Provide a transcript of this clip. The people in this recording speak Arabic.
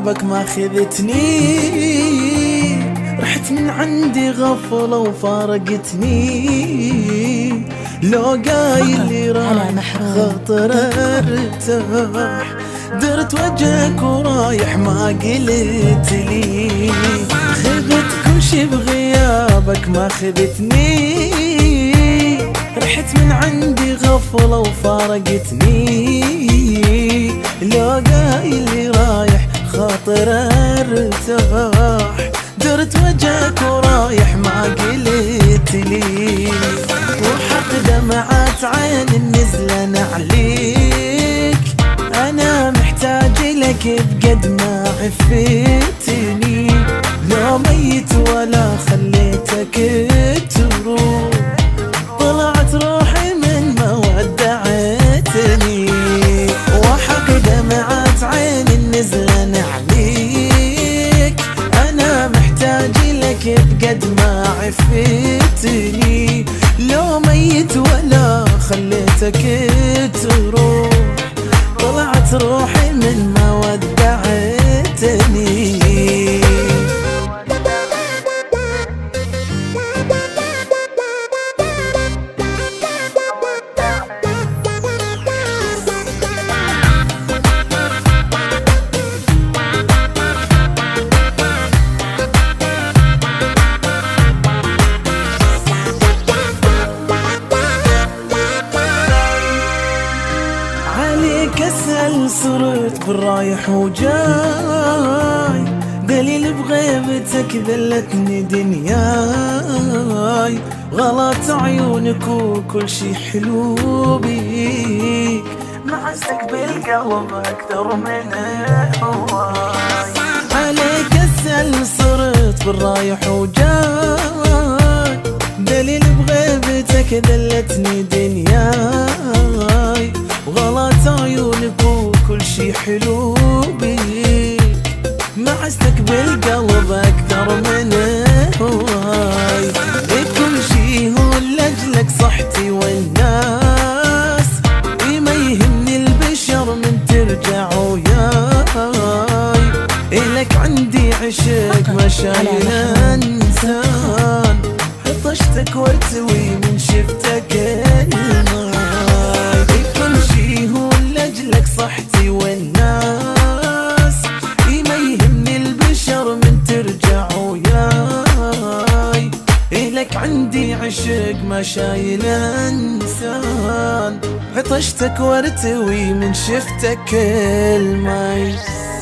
بغيابك ما خذتني، رحت من عندي غفلة وفارقتني. لو قايل لي رايح خاطر ارتاح، درت وجهك ورايح ما قلت لي. خذت كل شي بغيابك ما خذتني، رحت من عندي غفلة وفارقتني. لو قايل لي رايح خاطر ارتاح، درت وجهك ورايح ما قلت لي. وحق دمعات عين النزلة عليك، أنا محتاج لك بقد ما عفتني. لو ميت ولا خليتك تروح، طلعت روحي من ما ودعتني. وحق دمعات عين النزلة عليك، أنا محتاج لك بقد ما عفتني. لو ميت ولا خليتك تروح، طلعت روحي من ما ودعتني. كسل صرت بالرايح وجاي، دليل بغيبتك ذلتني دنياي. غلط عيونك وكل شي حلو بيك، معزتك بالقلب اكثر من هواي. عليك كسل صرت بالرايح وجاي، دليل بغيبتك ذلتني دنياي. وغلط عيونك وكل شي حلو بيك، معزتك بالقلب اكثر من هواي. كل شي هو لاجلك صحتي والناس، ما يهمني البشر من ترجع وياي. إلك عندي عشق ما شايل انسان، عطشتك وارتوي من شفتك الماي. صحتي والناس، ما يهمني البشر من ترجع وياي. إلك عندي عشق ما شايل انسان، عطشتك وارتوي من شفتك الماي.